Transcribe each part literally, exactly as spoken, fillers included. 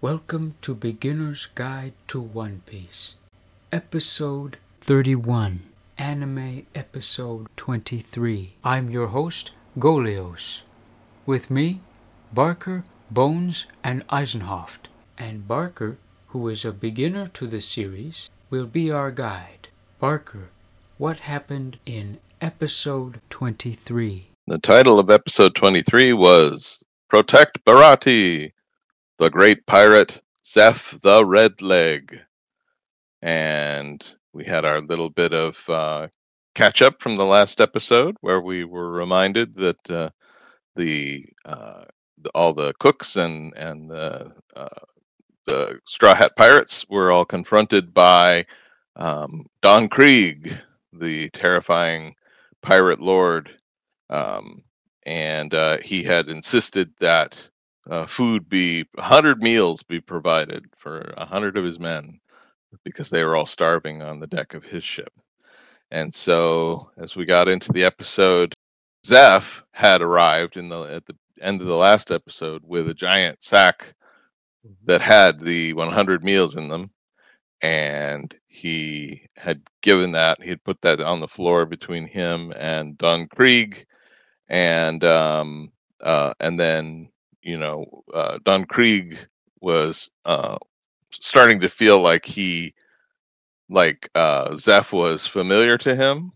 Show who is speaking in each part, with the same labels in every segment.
Speaker 1: Welcome to Beginner's Guide to One Piece, Episode thirty-one, Anime Episode twenty-three. I'm your host, Golios. With me, Barker, Bones, and Eisenhoft. And Barker, who is a beginner to the series, will be our guide. Barker, what happened in Episode twenty-three?
Speaker 2: The title of Episode twenty-three was Protect Baratie, the Great Pirate Zeph the Red Leg. And we had our little bit of uh, catch up from the last episode where we were reminded that uh, the, uh, the all the cooks and, and the, uh, the Straw Hat Pirates were all confronted by um, Don Krieg, the terrifying pirate lord. Um, and uh, he had insisted that uh, food be one hundred meals be provided for one hundred of his men because they were all starving on the deck of his ship. And so as we got into the episode, Zeph had arrived in the at the end of the last episode with a giant sack that had the one hundred meals in them. And he had given that, he had put that on the floor between him and Don Krieg. And um, uh, and then, you know, uh, Don Krieg was uh, starting to feel like he, like uh, Zeph was familiar to him.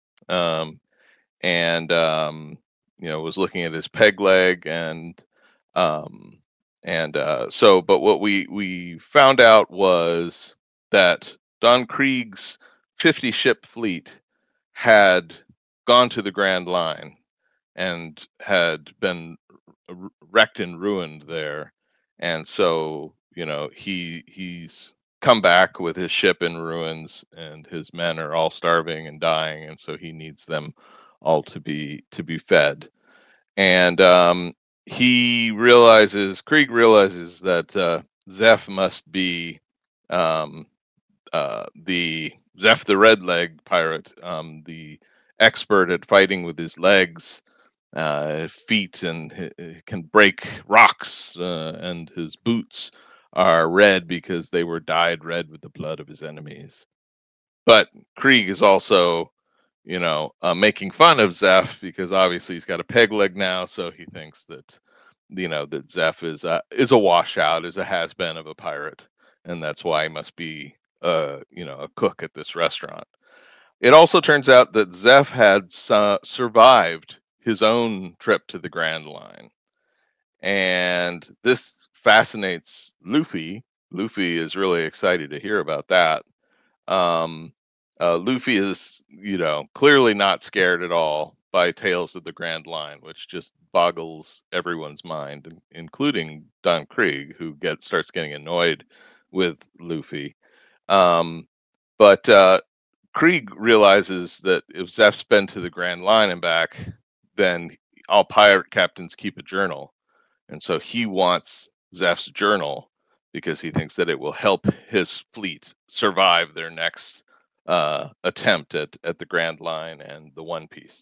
Speaker 2: Um, and, um, you know, was looking at his peg leg and, um, and uh, so, but what we, we found out was that Don Krieg's fifty ship fleet had gone to the Grand Line and had been wrecked and ruined there. And so, you know, he he's come back with his ship in ruins and his men are all starving and dying, and so he needs them all to be to be fed. And um he realizes Krieg realizes that uh Zeph must be um uh the Zeph the Red Leg pirate, um the expert at fighting with his legs, uh, feet, and h- can break rocks, uh, and his boots are red because they were dyed red with the blood of his enemies. But Krieg is also, you know, uh, making fun of Zeph because obviously he's got a peg leg now, so he thinks that, you know, that Zeph is a, is a washout, is a has been of a pirate, and that's why he must be, uh, you know, a cook at this restaurant. It also turns out that Zeph had su- survived his own trip to the Grand Line. And this fascinates Luffy. Luffy is really excited to hear about that. Um, uh, Luffy is, you know, clearly not scared at all by Tales of the Grand Line, which just boggles everyone's mind, including Don Krieg, who gets starts getting annoyed with Luffy. Um, but uh, Krieg realizes that if Zeph's been to the Grand Line and back, then all pirate captains keep a journal. And so he wants Zeph's journal because he thinks that it will help his fleet survive their next uh, attempt at, at the Grand Line and the One Piece.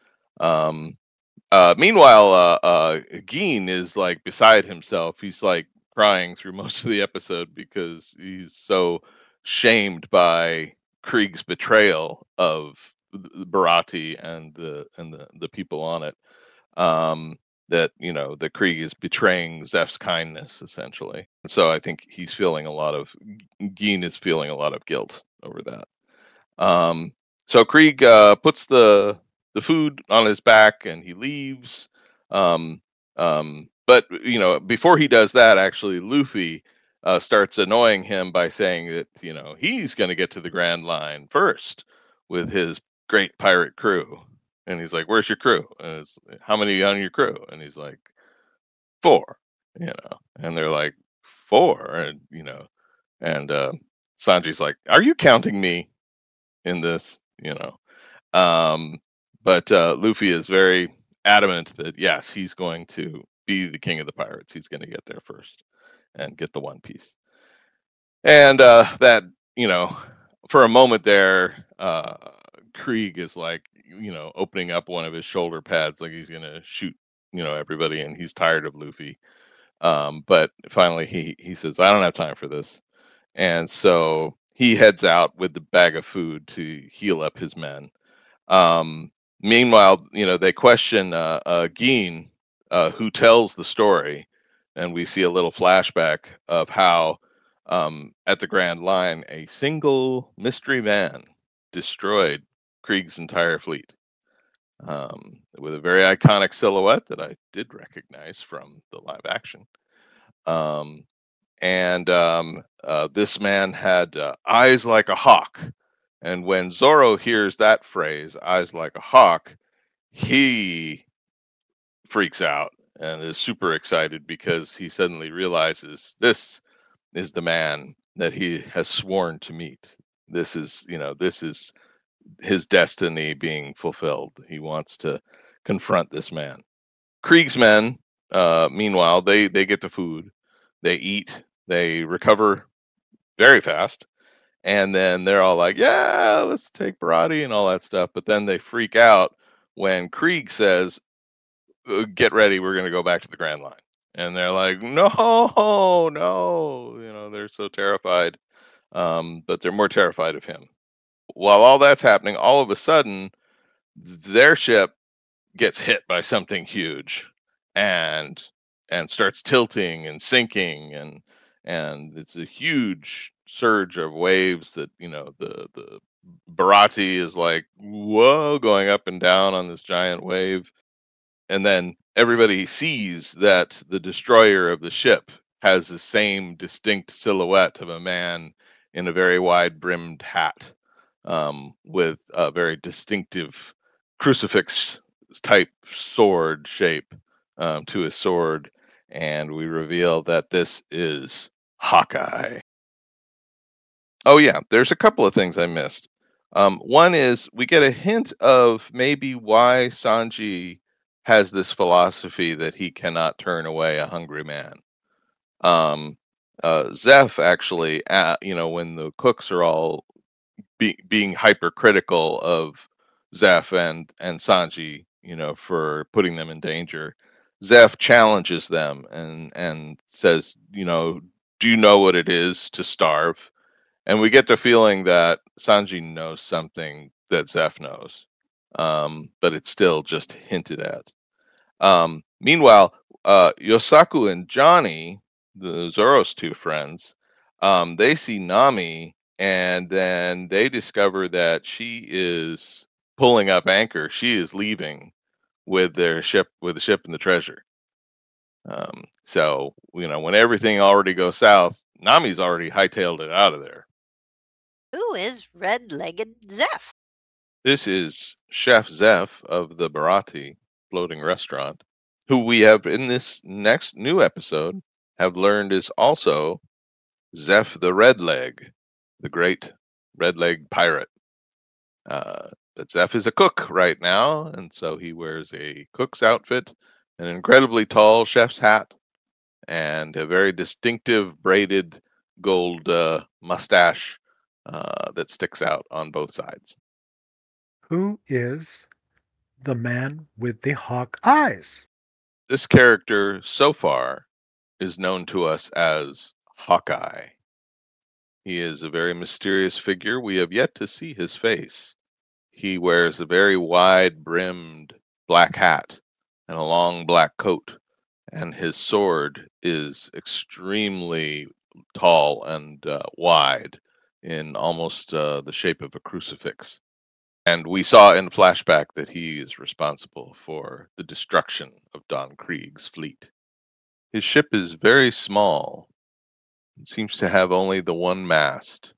Speaker 2: Um, uh, meanwhile, uh, uh, Geen is like beside himself. He's like crying through most of the episode because he's so shamed by Krieg's betrayal of Baratie and the and the, the people on it. Um, that, you know, that Krieg is betraying Zeph's kindness essentially. So I think he's feeling a lot of Geen is feeling a lot of guilt over that. Um, so Krieg uh, puts the the food on his back and he leaves. Um, um, but you know, before he does that, actually, Luffy uh, starts annoying him by saying that, you know, he's going to get to the Grand Line first with his great pirate crew. And he's like, "Where's your crew? And it's, how many on your crew?" And he's like, "Four." You know, and they're like, "Four?" And you know, and uh, Sanji's like, "Are you counting me in this?" You know. Um, but uh, Luffy is very adamant that yes, he's going to be the king of the pirates. He's going to get there first and get the One Piece. And uh, that, you know, for a moment there, uh, Krieg is like, you know, opening up one of his shoulder pads like he's going to shoot, you know, everybody, and he's tired of Luffy. Um, but finally, he he says, "I don't have time for this," and so he heads out with the bag of food to heal up his men. Um, Meanwhile, you know, they question uh, uh, Geen, uh, who tells the story, and we see a little flashback of how, um, at the Grand Line, a single mystery man destroyed Krieg's entire fleet, um, with a very iconic silhouette that I did recognize from the live action. Um, and um, uh, This man had uh, eyes like a hawk. And when Zorro hears that phrase, eyes like a hawk, he freaks out and is super excited because he suddenly realizes this is the man that he has sworn to meet. This is, you know, this is his destiny being fulfilled. He wants to confront this man. Krieg's men, uh, meanwhile, they they get the food, they eat, they recover very fast, and then they're all like, "Yeah, let's take Barati and all that stuff." But then they freak out when Krieg says, "Uh, "Get ready, we're going to go back to the Grand Line." And they're like, "No, no!" You know, they're so terrified, um, but they're more terrified of him. While all that's happening, all of a sudden, their ship gets hit by something huge, and and starts tilting and sinking, and and it's a huge surge of waves that, you know, the the Barati is like, whoa, going up and down on this giant wave. And then everybody sees that the destroyer of the ship has the same distinct silhouette of a man in a very wide brimmed hat, um, with a very distinctive crucifix type sword shape, um, to his sword. And we reveal that this is Hawkeye. Oh, yeah, there's a couple of things I missed. Um, one is we get a hint of maybe why Sanji has this philosophy that he cannot turn away a hungry man. Um, uh, Zeph actually, uh, you know, when the cooks are all be, being hypercritical of Zeph and and Sanji, you know, for putting them in danger, Zeph challenges them and and says, you know, do you know what it is to starve? And we get the feeling that Sanji knows something that Zeph knows, um, but it's still just hinted at. Um, meanwhile, uh, Yosaku and Johnny, the Zoro's two friends, um, they see Nami, and then they discover that she is pulling up anchor. She is leaving with their ship, with the ship and the treasure. Um, so, you know, when everything already goes south, Nami's already hightailed it out of there.
Speaker 3: Who is red-legged Zeph?
Speaker 2: This is Chef Zeph of the Barati Floating Restaurant, who we have in this next new episode have learned is also Zeph the Red Leg, the great red leg pirate. Uh, but Zeph is a cook right now, and so he wears a cook's outfit, an incredibly tall chef's hat, and a very distinctive braided gold uh, mustache uh, that sticks out on both sides.
Speaker 4: Who is the man with the hawk eyes?
Speaker 2: This character so far is known to us as Hawkeye. He is a very mysterious figure. We have yet to see his face. He wears a very wide brimmed black hat and a long black coat, and his sword is extremely tall and uh, wide, in almost uh, the shape of a crucifix. And we saw in flashback that he is responsible for the destruction of Don Krieg's fleet. His ship is very small. It seems to have only the one mast,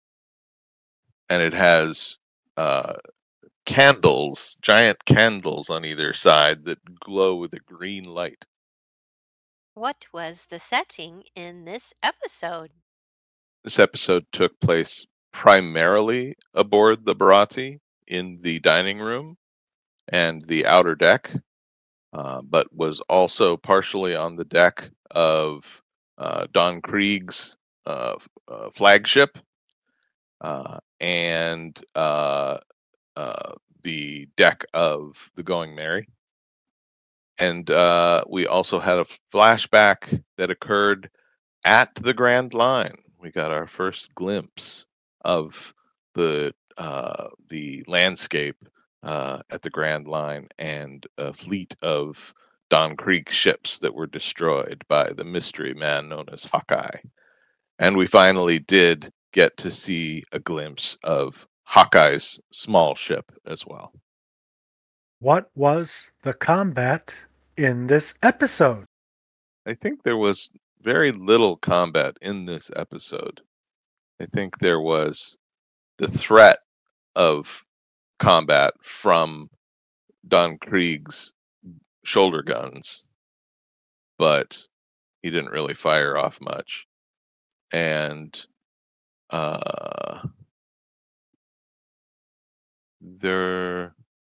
Speaker 2: and it has uh, candles, giant candles on either side that glow with a green light.
Speaker 3: What was the setting in this episode?
Speaker 2: This episode took place primarily aboard the Barati in the dining room and the outer deck, uh, but was also partially on the deck of uh, Don Krieg's uh, uh, flagship, uh, and uh, uh, the deck of the Going Merry. and uh, we also had a flashback that occurred at the Grand Line. We got our first glimpse of the uh, the landscape uh, at the Grand Line and a fleet of Don Krieg ships that were destroyed by the mystery man known as Hawkeye. And we finally did get to see a glimpse of Hawkeye's small ship as well.
Speaker 4: What was the combat in this episode?
Speaker 2: I think there was very little combat in this episode. I think there was the threat of combat from Don Krieg's shoulder guns, but he didn't really fire off much. And uh, there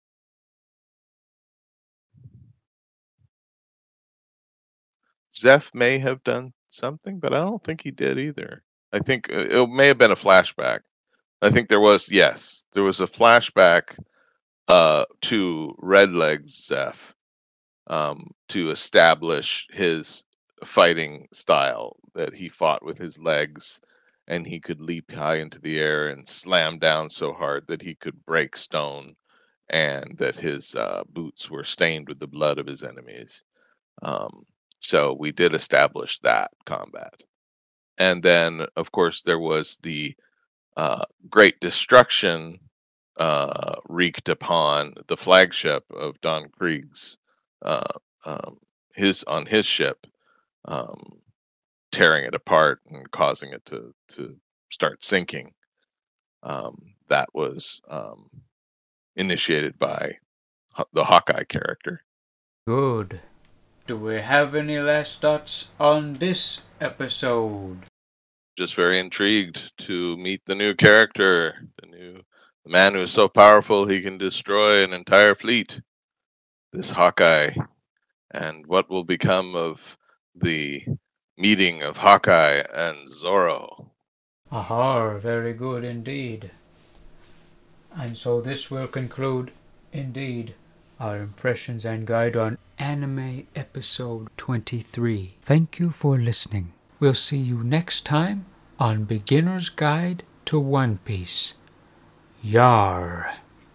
Speaker 2: Zeph may have done something, but I don't think he did either. I think it may have been a flashback. I think there was, yes, there was a flashback uh, to Redleg's Zeph um, to establish his fighting style, that he fought with his legs and he could leap high into the air and slam down so hard that he could break stone, and that his uh, boots were stained with the blood of his enemies. Um, so we did establish that combat. And then, of course, there was the uh, great destruction uh, wreaked upon the flagship of Don Krieg's, uh, um, his on his ship, um, tearing it apart and causing it to to start sinking. Um, that was um, initiated by Ho- the Hawkeye character.
Speaker 1: Good. Do we have any last thoughts on this episode?
Speaker 2: Just very intrigued to meet the new character, the new the man who is so powerful he can destroy an entire fleet. This Hawkeye, and what will become of the meeting of Hawkeye and Zorro.
Speaker 1: Aha, very good indeed. And so this will conclude, indeed, our impressions and guide on Anime Episode twenty-three. Thank you for listening. We'll see you next time on Beginner's Guide to One Piece. Yar.